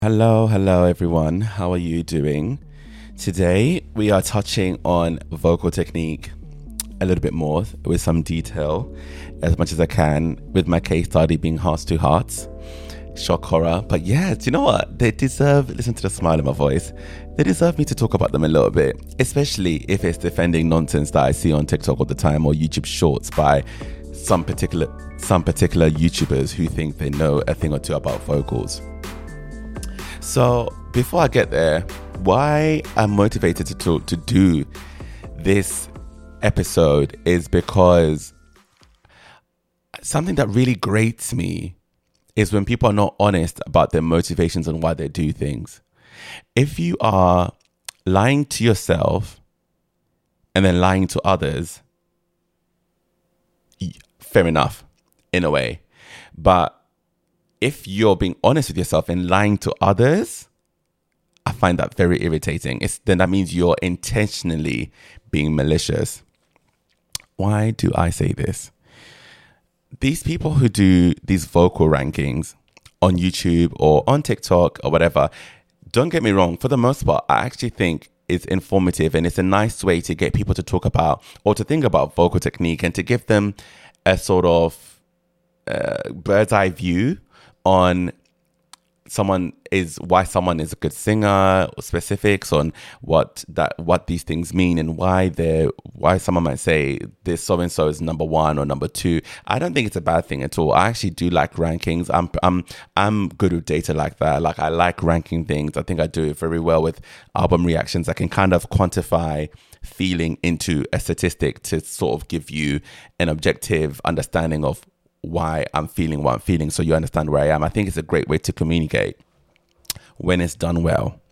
Hello everyone. How are you doing? Today we are touching on vocal technique a little bit more with some detail as much as I can, with my case study being Hearts to Hearts. Shock horror. But yeah, do you know what? They deserve, listen to the smile in my voice. They deserve me to talk about them a little bit, especially if it's defending nonsense that I see on TikTok all the time or YouTube shorts by some particular YouTubers who think they know a thing or two about vocals. So before I get there, why I'm motivated to do this episode is because something that really grates me is when people are not honest about their motivations and why they do things. If you are lying to yourself and then lying to others, fair enough, in a way. But if you're being honest with yourself and lying to others, I find that very irritating. Then that means you're intentionally being malicious. Why do I say this? These people who do these vocal rankings on YouTube or on TikTok or whatever, don't get me wrong, for the most part, I actually think it's informative and it's a nice way to get people to talk about or to think about vocal technique and to give them a sort of bird's eye view on why someone is a good singer, or specifics on what these things mean and why someone might say this so and so is number one or number two. I don't think it's a bad thing at all. I actually do like rankings. I'm good with data like that. Like, I like ranking things. I think I do it very well with album reactions. I can kind of quantify feeling into a statistic to sort of give you an objective understanding of why I'm feeling what I'm feeling, so you understand where I am. I think it's a great way to communicate when it's done well.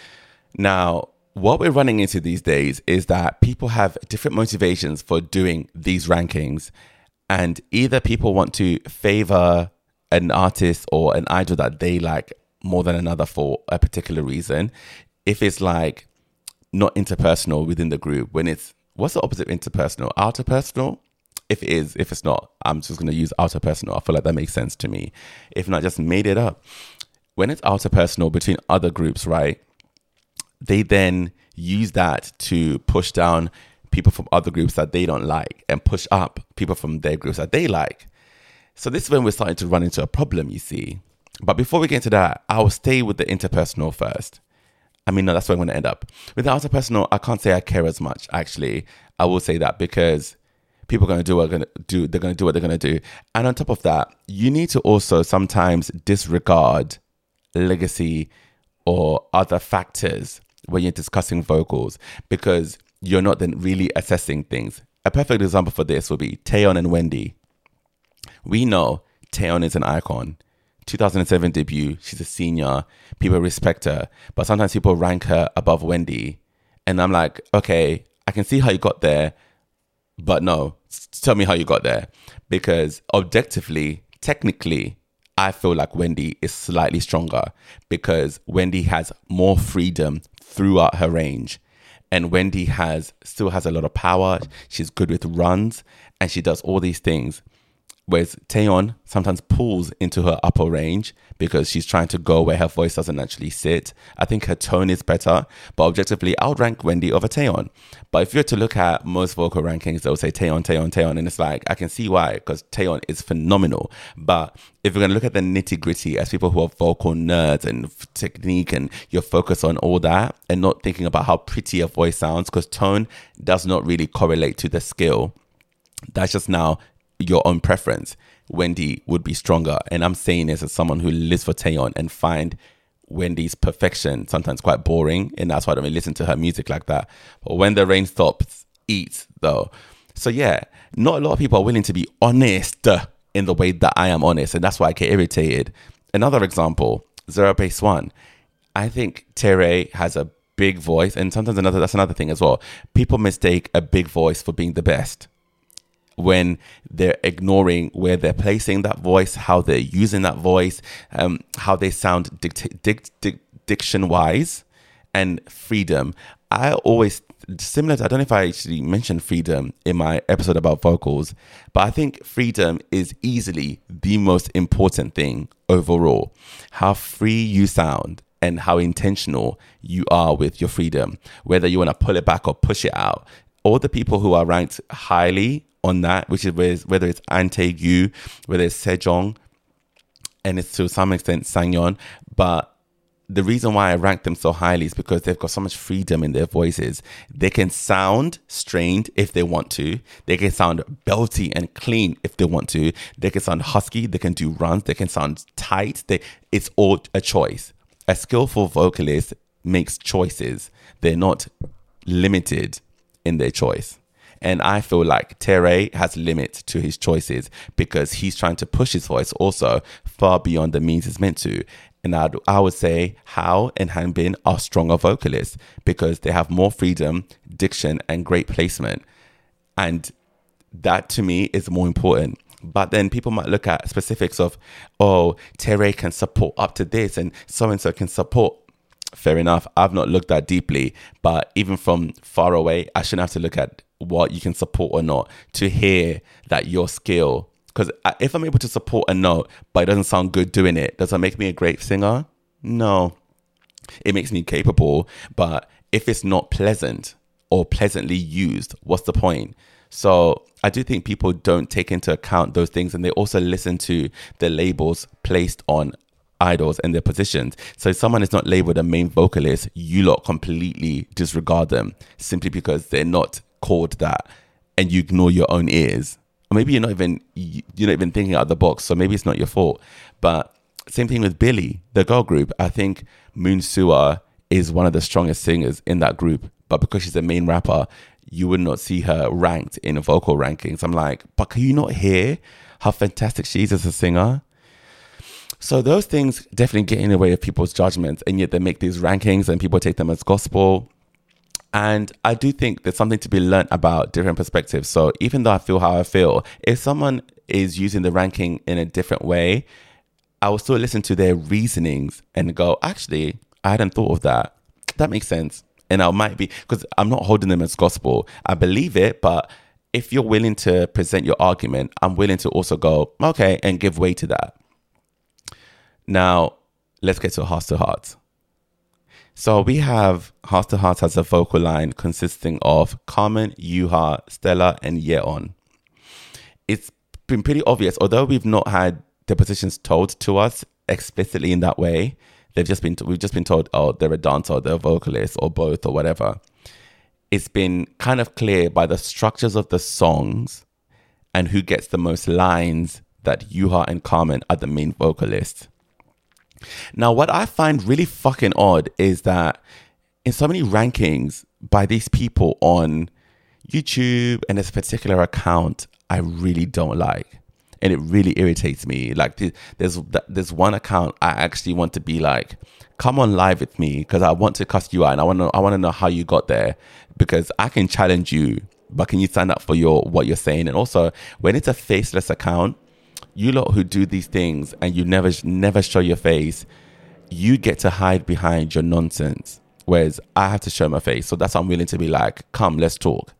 Now, what we're running into these days is that people have different motivations for doing these rankings, and either people want to favor an artist or an idol that they like more than another for a particular reason. If it's like not interpersonal within the group, what's the opposite of interpersonal? Outer personal? If it is, if it's not, I'm just going to use outer personal. I feel like that makes sense to me. If not, just made it up. When it's outer personal between other groups, right? They then use that to push down people from other groups that they don't like and push up people from their groups that they like. So this is when we're starting to run into a problem, you see. But before we get into that, I'll stay with the interpersonal first. I mean, no, that's where I'm going to end up. With the outer personal, I can't say I care as much, actually. I will say that because people are going to do what they're going to do. They're going to do what they're going to do. And on top of that, you need to also sometimes disregard legacy or other factors when you're discussing vocals, because you're not then really assessing things. A perfect example for this would be Taeyeon and Wendy. We know Taeyeon is an icon. 2007 debut, she's a senior. People respect her. But sometimes people rank her above Wendy. And I'm like, okay, I can see how you got there. But no, tell me how you got there. Because objectively, technically, I feel like Wendy is slightly stronger because Wendy has more freedom throughout her range. And Wendy still has a lot of power. She's good with runs and she does all these things. Whereas Taeyeon sometimes pulls into her upper range because she's trying to go where her voice doesn't actually sit. I think her tone is better, but objectively, I would rank Wendy over Taeyeon. But if you were to look at most vocal rankings, they'll say Taeyeon, Taeyeon, Taeyeon. And it's like, I can see why, because Taeyeon is phenomenal. But if we're going to look at the nitty gritty as people who are vocal nerds and technique and you're focused on all that and not thinking about how pretty a voice sounds, because tone does not really correlate to the skill. That's just now your own preference. Wendy would be stronger. And I'm saying this as someone who lives for Taeyeon and find Wendy's perfection sometimes quite boring. And that's why I don't really listen to her music like that. But when the rain stops, eat though. So yeah, not a lot of people are willing to be honest in the way that I am honest. And that's why I get irritated. Another example, Zero Base One. I think Tere has a big voice. And sometimes that's another thing as well. People mistake a big voice for being the best when they're ignoring where they're placing that voice, how they're using that voice, how they sound diction-wise, and freedom. I always, similar to, I don't know if I actually mentioned freedom in my episode about vocals, but I think freedom is easily the most important thing overall. How free you sound and how intentional you are with your freedom, whether you want to pull it back or push it out. All the people who are ranked highly on that, which is whether it's An Tae-gyu, whether it's Sejong, and it's to some extent Sangyeon, but the reason why I rank them so highly is because they've got so much freedom in their voices. They can sound strained if they want to. They can sound belty and clean if they want to. They can sound husky. They can do runs. They can sound tight. It's all a choice. A skillful vocalist makes choices. They're not limited in their choice. And I feel like Taeray has limits to his choices because he's trying to push his voice also far beyond the means it's meant to. And I would say Hao and Hanbin are stronger vocalists because they have more freedom, diction, and great placement. And that to me is more important. But then people might look at specifics of, oh, Taeray can support up to this and so can support. Fair enough. I've not looked that deeply. But even from far away, I shouldn't have to look at what you can support or not to hear that your skill. Because if I'm able to support a note, but it doesn't sound good doing it, does that make me a great singer? No. It makes me capable. But if it's not pleasant or pleasantly used, what's the point? So I do think people don't take into account those things. And they also listen to the labels placed on idols and their positions. So if someone is not labeled a main vocalist, you lot completely disregard them simply because they're not called that. And you ignore your own ears. Or maybe you're not even thinking out of the box, so maybe it's not your fault. But same thing with Billy, the girl group. I think Moon Sua is one of the strongest singers in that group, but because she's a main rapper, you would not see her ranked in vocal rankings. I'm like, but can you not hear how fantastic she is as a singer? So those things definitely get in the way of people's judgments, and yet they make these rankings and people take them as gospel. And I do think there's something to be learnt about different perspectives. So even though I feel how I feel, if someone is using the ranking in a different way, I will still listen to their reasonings and go, actually, I hadn't thought of that. That makes sense. And I might be, because I'm not holding them as gospel. I believe it, but if you're willing to present your argument, I'm willing to also go, okay, and give way to that. Now, let's get to Hearts to Hearts. So we have Hearts to Hearts has a vocal line consisting of Carmen, Yuha, Stella, and Yeon. It's been pretty obvious, although we've not had the positions told to us explicitly in that way. We've just been told, oh, they're a dancer, they're a vocalist, or both, or whatever. It's been kind of clear by the structures of the songs and who gets the most lines that Yuha and Carmen are the main vocalists. Now, what I find really fucking odd is that in so many rankings by these people on YouTube and this particular account, I really don't like. And it really irritates me. Like there's one account I actually want to be like, come on live with me because I want to cuss you out and I want to know how you got there because I can challenge you, but can you stand up for what you're saying? And also, when it's a faceless account, you lot who do these things and you never show your face, you get to hide behind your nonsense. Whereas I have to show my face. So that's why I'm willing to be like, come, let's talk.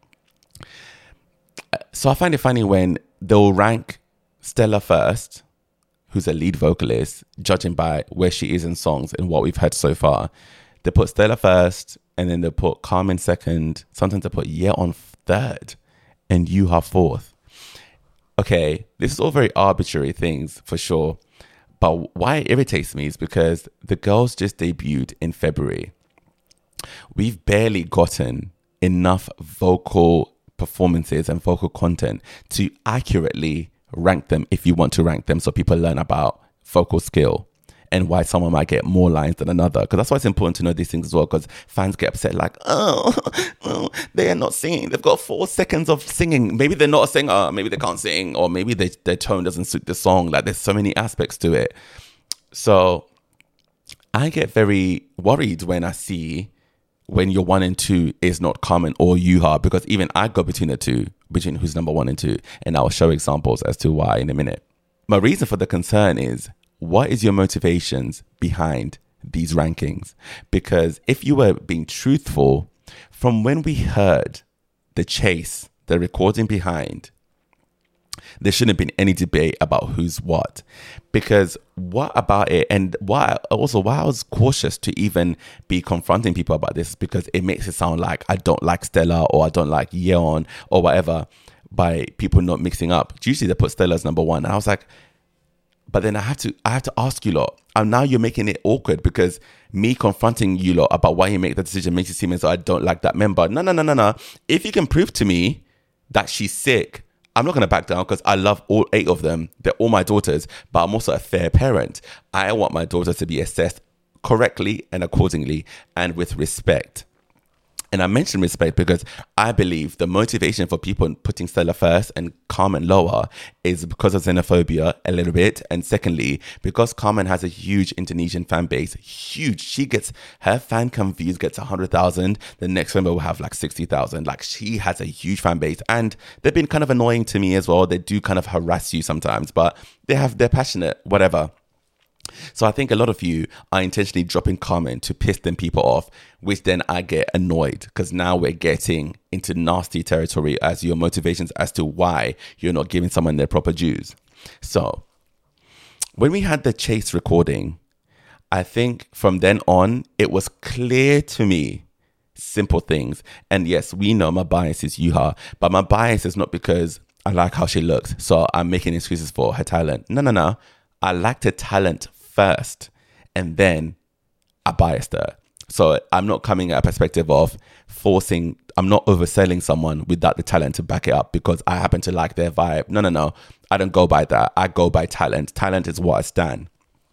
So I find it funny when they'll rank Stella first, who's a lead vocalist, judging by where she is in songs and what we've heard so far. They put Stella first and then they put Carmen second. Sometimes they put Yeon third and Yuha fourth. Okay, this is all very arbitrary things for sure. But why it irritates me is because the girls just debuted in February. We've barely gotten enough vocal performances and vocal content to accurately rank them if you want to rank them so people learn about vocal skill and why someone might get more lines than another. Because that's why it's important to know these things as well, because fans get upset like, oh, they are not singing. They've got 4 seconds of singing. Maybe they're not a singer. Maybe they can't sing. Or maybe their tone doesn't suit the song. Like there's so many aspects to it. So I get very worried when I see when your 1 and 2 is not Carmen or Yuha, because even I go between the two, between who's number 1 and 2. And I'll show examples as to why in a minute. My reason for the concern is, what is your motivations behind these rankings. Because if you were being truthful, from when we heard the chase, the recording behind, there shouldn't have been any debate about who's what. Because what about it, and why I was cautious to even be confronting people about this, because it makes it sound like I don't like Stella or I don't like Yeon or whatever, by people not mixing up. Usually they put Stella as number one. And I was like, but then I have to ask you lot. And now you're making it awkward, because me confronting you lot about why you make that decision makes it seem as though I don't like that member. No. If you can prove to me that she's sick, I'm not going to back down, because I love all 8 of them. They're all my daughters, but I'm also a fair parent. I want my daughters to be assessed correctly and accordingly and with respect. And I mention respect because I believe the motivation for people putting Stella first and Carmen lower is because of xenophobia a little bit. And secondly, because Carmen has a huge Indonesian fan base, huge. She gets, her fan cam views gets 100,000. The next member will have like 60,000. Like, she has a huge fan base, and they've been kind of annoying to me as well. They do kind of harass you sometimes, but they're passionate, whatever. So I think a lot of you are intentionally dropping Carmen to piss them people off, which then I get annoyed, because now we're getting into nasty territory as your motivations as to why you're not giving someone their proper dues. So when we had the chase recording, I think from then on, it was clear to me simple things. And yes, we know my bias is Yuha, but my bias is not because I like how she looks, so I'm making excuses for her talent. No. I liked her talent first, and then I biased her. So I'm not coming at a perspective of I'm not overselling someone without the talent to back it up because I happen to like their vibe. No. I don't go by that. I go by talent. Talent is what I stand.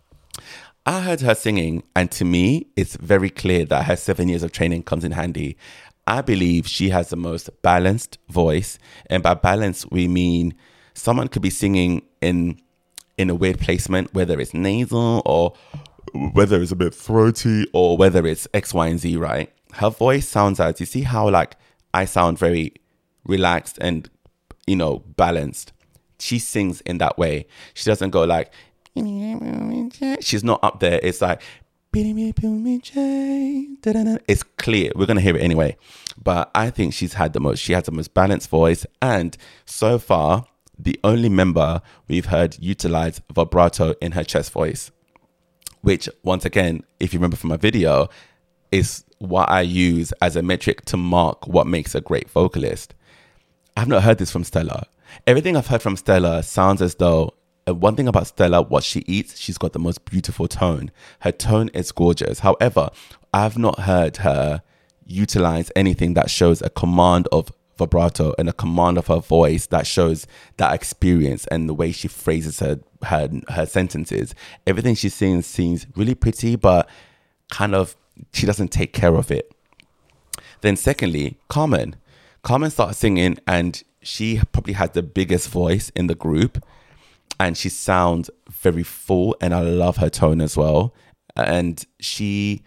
I heard her singing, and to me, it's very clear that her 7 years of training comes in handy. I believe she has the most balanced voice, and by balance, we mean someone could be singing in a weird placement, whether it's nasal or whether it's a bit throaty or whether it's X, Y, and Z, right? Her voice sounds as, you see how like I sound very relaxed and, balanced. She sings in that way. She doesn't go like, she's not up there. It's like, it's clear. We're going to hear it anyway. But I think she has the most balanced voice. And so far, the only member we've heard utilize vibrato in her chest voice, which once again, if you remember from my video, is what I use as a metric to mark what makes a great vocalist. I've not heard this from Stella. Everything I've heard from Stella sounds as though, one thing about Stella, what she eats, she's got the most beautiful tone. Her tone is gorgeous. However, I've not heard her utilize anything that shows a command of vibrato and a command of her voice that shows that experience and the way she phrases her sentences. Everything she sings seems really pretty, but kind of she doesn't take care of it. Then secondly, Carmen starts singing, and she probably has the biggest voice in the group, and she sounds very full, and I love her tone as well. And she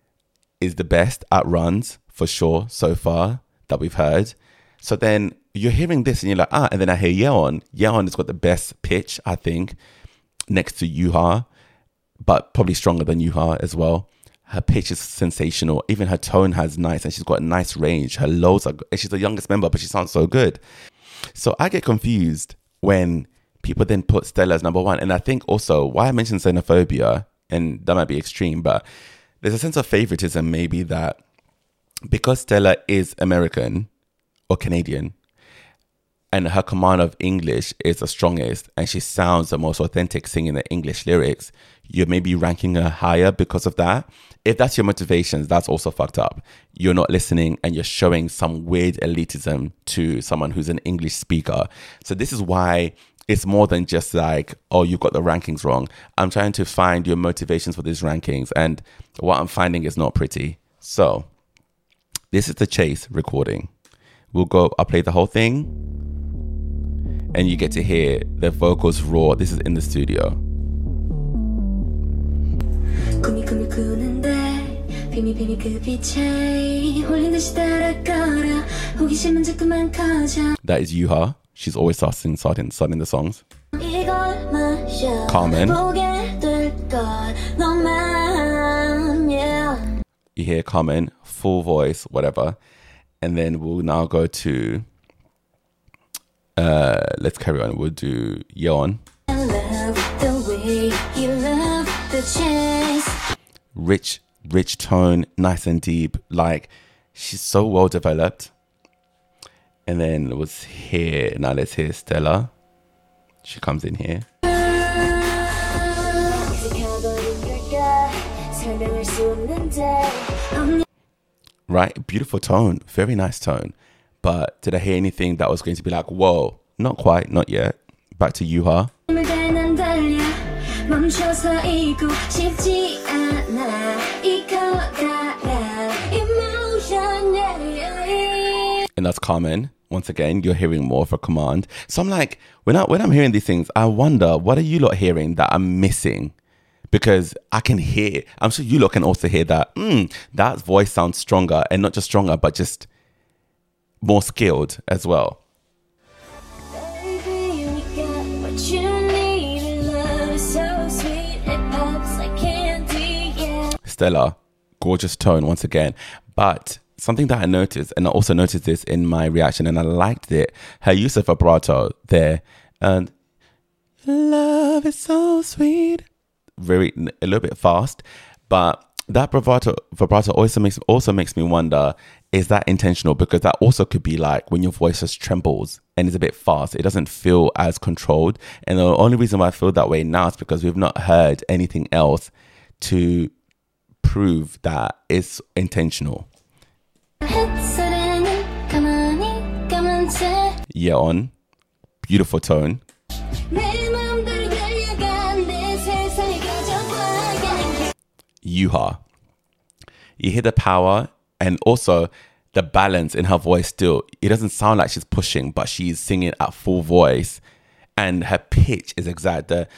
is the best at runs for sure so far that we've heard. So then you're hearing this and you're like, and then I hear Yeon. Yeon has got the best pitch, I think, next to Yuha, but probably stronger than Yuha as well. Her pitch is sensational. Even her tone has nice, and she's got a nice range. Her lows are good. She's the youngest member, but she sounds so good. So I get confused when people then put Stella as number one. And I think also why I mentioned xenophobia, and that might be extreme, but there's a sense of favoritism maybe that because Stella is American or Canadian, and her command of English is the strongest, and she sounds the most authentic singing the English lyrics, you're maybe ranking her higher because of that. If that's your motivations, that's also fucked up. You're not listening, and you're showing some weird elitism to someone who's an English speaker. So this is why it's more than just like, oh, you got the rankings wrong. I'm trying to find your motivations for these rankings, and what I'm finding is not pretty. So this is the chase recording. I'll play the whole thing, and you get to hear the vocals raw. This is in the studio. That is Yuha. She's always starting the songs. Carmen. you hear Common, full voice, whatever. And then we'll now go to, let's carry on. We'll do Yeon. I love the way you love the chase. Rich tone, nice and deep. Like, she's so well developed. And then it was here. Now let's hear Stella. She comes in here. Right, beautiful tone, very nice tone. But did I hear anything that was going to be like, whoa? Not quite, not yet. Back to Yuha. And that's Carmen. Once again, you're hearing more of a command. So I'm like, when I'm hearing these things, I wonder, what are you lot hearing that I'm missing? Because I can hear, I'm sure you lot can also hear that, that voice sounds stronger, and not just stronger, but just more skilled as well. Baby, you got what you need, and love is so sweet, it pops like candy, yeah. Stella, gorgeous tone once again. But something that I noticed, and I also noticed this in my reaction, and I liked it, her use of vibrato there. And love is so sweet. A little bit fast. But that vibrato also makes me wonder, is that intentional? Because that also could be like when your voice just trembles and is a bit fast. It doesn't feel as controlled. And the only reason why I feel that way now is because we've not heard anything else to prove that it's intentional. Yeon, beautiful tone. Yuha, you hear the power and also the balance in her voice still. It doesn't sound like she's pushing, but she's singing at full voice, and her pitch is exact. The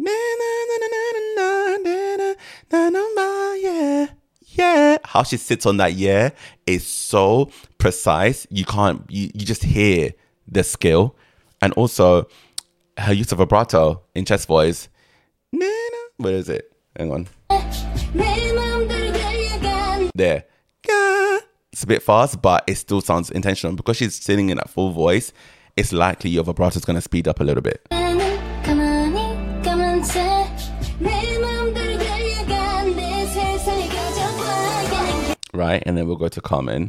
yeah, how she sits on that is so precise. You just hear the skill. And also her use of vibrato in chest voice. What is it? Hang on. There. It's a bit fast, but it still sounds intentional. Because she's singing in that full voice, it's likely your vibrato is going to speed up a little bit. Right, and then we'll go to Carmen.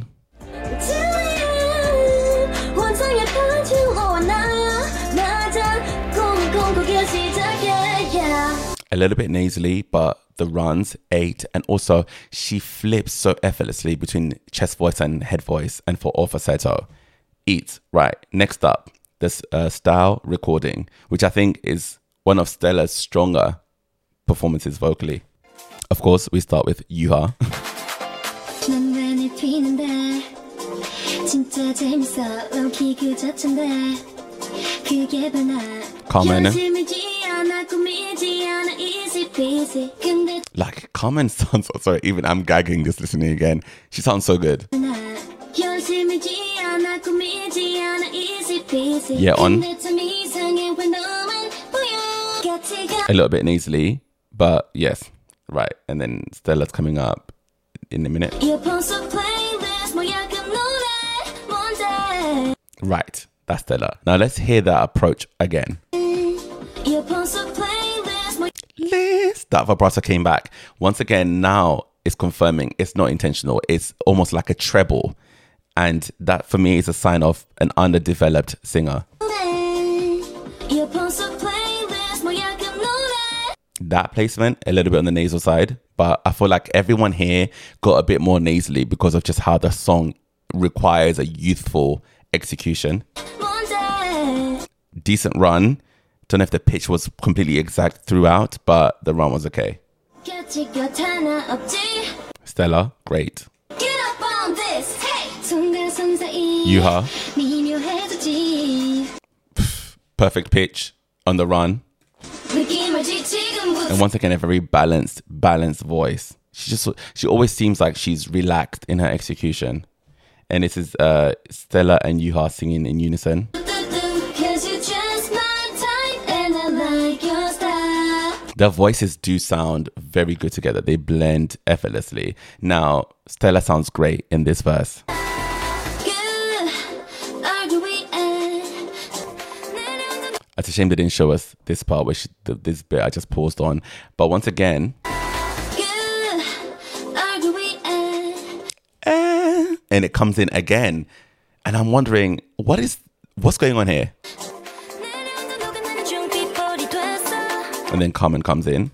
A little bit nasally, but the runs 8, and also she flips so effortlessly between chest voice and head voice, and for all falsetto. Eat. Right, next up, this style recording, which I think is one of Stella's stronger performances vocally. Of course, we start with Yuha. Carmen. Like, Carmen sounds, sorry, even I'm gagging just listening again. She sounds so good. Yeah, on. A little bit nasally, but yes. Right, and then Stella's coming up in a minute. Right, that's Stella. Now let's hear that approach again. That vibrato came back. Once again, now it's confirming it's not intentional. It's almost like a treble. And that for me is a sign of an underdeveloped singer. That placement, a little bit on the nasal side, but I feel like everyone here got a bit more nasally because of just how the song requires a youthful execution. Decent run. Don't know if the pitch was completely exact throughout, but the run was okay. Stella, great. Yuha. Perfect pitch on the run. And once again, a very balanced voice. She always seems like she's relaxed in her execution. And this is Stella and Yuha singing in unison. Their voices do sound very good together. They blend effortlessly. Now, Stella sounds great in this verse. It's a shame they didn't show us this part, which this bit I just paused on. But once again, and it comes in again, and I'm wondering what's going on here. And then Carmen comes in.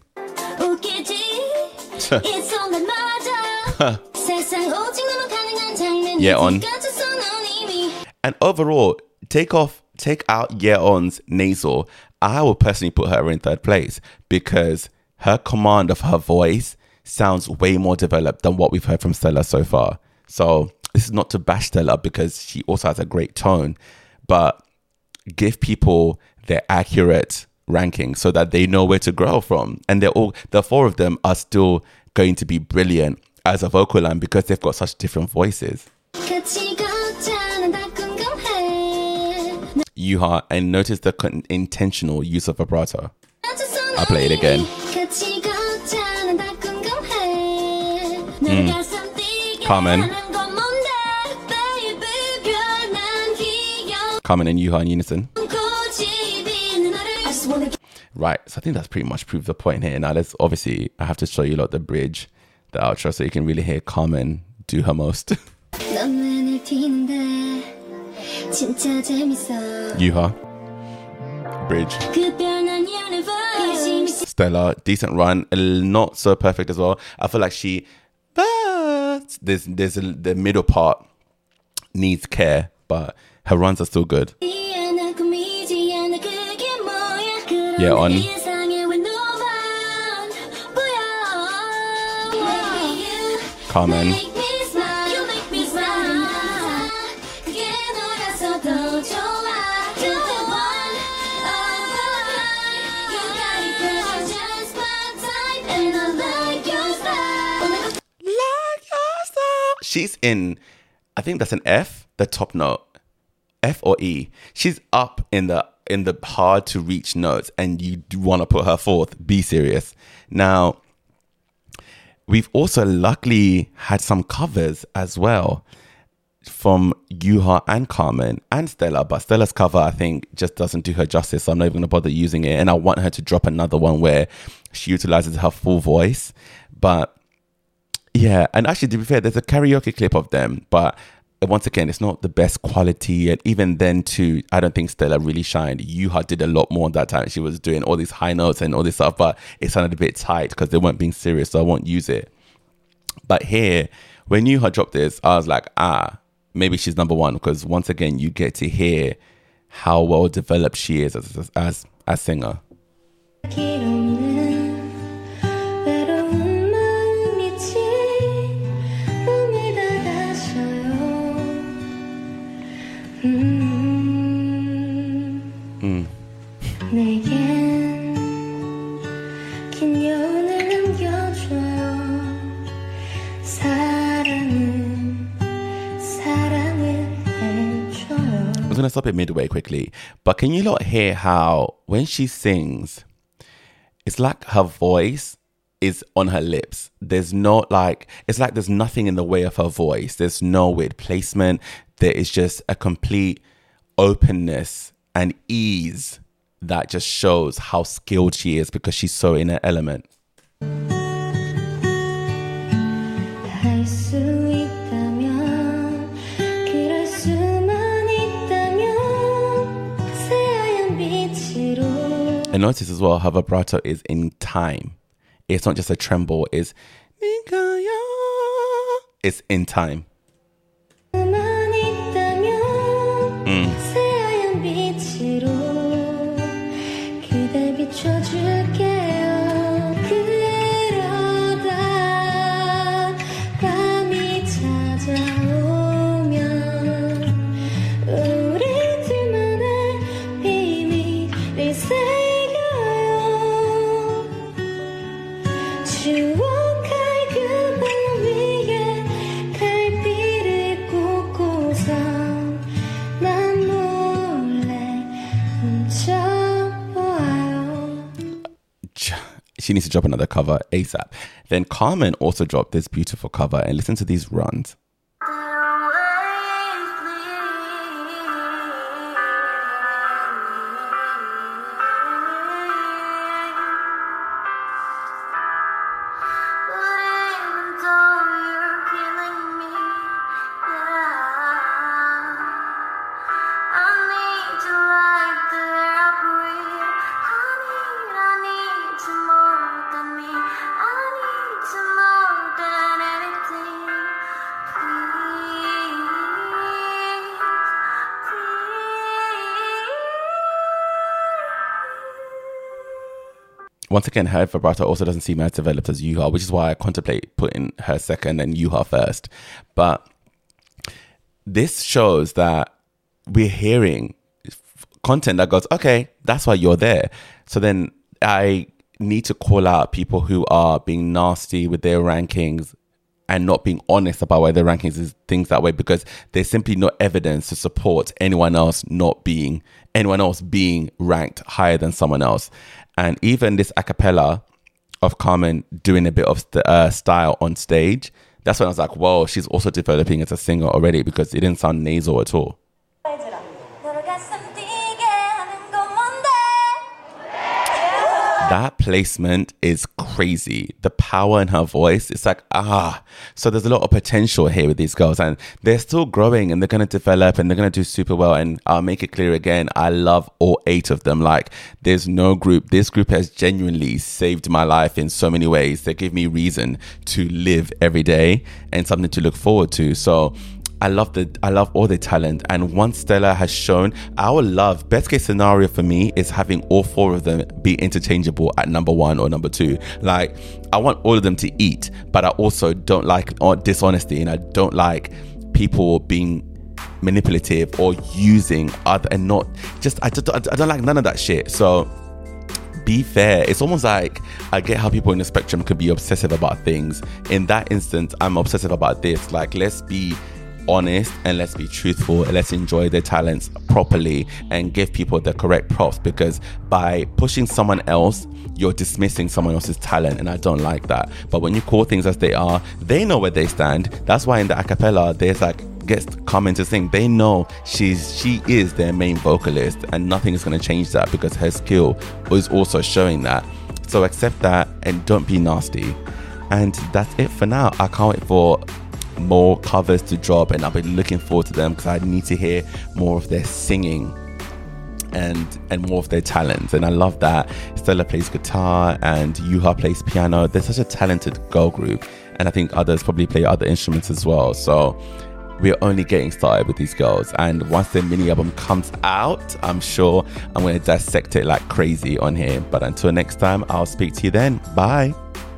Yeah, on. And overall, take out Yeon's nasal. I will personally put her in third place because her command of her voice sounds way more developed than what we've heard from Stella so far. So this is not to bash Stella because she also has a great tone, but give people their accurate ranking so that they know where to grow from. And the four of them are still going to be brilliant as a vocal line because they've got such different voices. Yuha, and notice the intentional use of vibrato. I'll play it again. Carmen and Yuha in unison. Right, so I think that's pretty much proved the point here. Now, I have to show you the bridge, the outro, so you can really hear Carmen do her most. Yuha, bridge. Stella, decent run, not so perfect as well. I feel like the middle part needs care, but her runs are still good. Yeah, on. Carmen. She's in, I think that's an F, the top note. F or E. She's up in the hard to reach notes, and you do want to put her fourth. Be serious. Now, we've also luckily had some covers as well from Yuha and Carmen and Stella, but Stella's cover I think just doesn't do her justice, so I'm not even going to bother using it, and I want her to drop another one where she utilizes her full voice. But yeah, and actually to be fair, there's a karaoke clip of them, but once again, it's not the best quality, and even then too, I don't think Stella really shined. Yuha did a lot more that time. She was doing all these high notes and all this stuff, but it sounded a bit tight because they weren't being serious, so I won't use it. But here, when Yuha dropped this, I was like, maybe she's number one, because once again, you get to hear how well developed she is as a singer. I'm going to stop it midway quickly, but can you not hear how when she sings, it's like her voice is on her lips. There's no it's like there's nothing in the way of her voice. There's no weird placement. There is just a complete openness and ease that just shows how skilled she is because she's so in her element. And notice as well, her vibrato is in time. It's not just a tremble, it's in time. 난 she needs to drop another cover ASAP. Then Carmen also dropped this beautiful cover, and listen to these runs. Once again, her vibrato also doesn't seem as developed as Yuha, which is why I contemplate putting her second and Yuha first. But this shows that we're hearing content that goes, okay, that's why you're there. So then I need to call out people who are being nasty with their rankings and not being honest about why their rankings is things that way, because there's simply no evidence to support anyone else being ranked higher than someone else. And even this a cappella of Carmen doing a bit of style on stage, that's when I was like, whoa, she's also developing as a singer already, because it didn't sound nasal at all. That placement is crazy. The power in her voice, it's like, So there's a lot of potential here with these girls, and they're still growing, and they're going to develop, and they're going to do super well. And I'll make it clear again, I love all 8 of them. Like, there's no group. This group has genuinely saved my life in so many ways. They give me reason to live every day and something to look forward to. So I love all the talent. And once Stella has shown, best case scenario for me is having all 4 of them be interchangeable at number 1 or number 2. Like, I want all of them to eat, but I also don't like dishonesty, and I don't like people being manipulative or using other, and not just, I don't like none of that shit. So be fair. It's almost like I get how people in the spectrum could be obsessive about things. In that instance, I'm obsessive about this. Like, let's be honest and let's be truthful, and let's enjoy their talents properly and give people the correct props, because by pushing someone else, you're dismissing someone else's talent, and I don't like that. But when you call things as they are, they know where they stand. That's why in the a cappella there's gets Carmen to sing. They know she is their main vocalist, and nothing is going to change that, because her skill is also showing that. So accept that and don't be nasty. And that's it for now. I can't wait for more covers to drop, and I'll be looking forward to them, because I need to hear more of their singing and more of their talents. And I love that Stella plays guitar and Yuha plays piano. They're such a talented girl group, and I think others probably play other instruments as well. So we're only getting started with these girls, and once their mini album comes out, I'm sure I'm going to dissect it like crazy on here. But until next time, I'll speak to you then. Bye.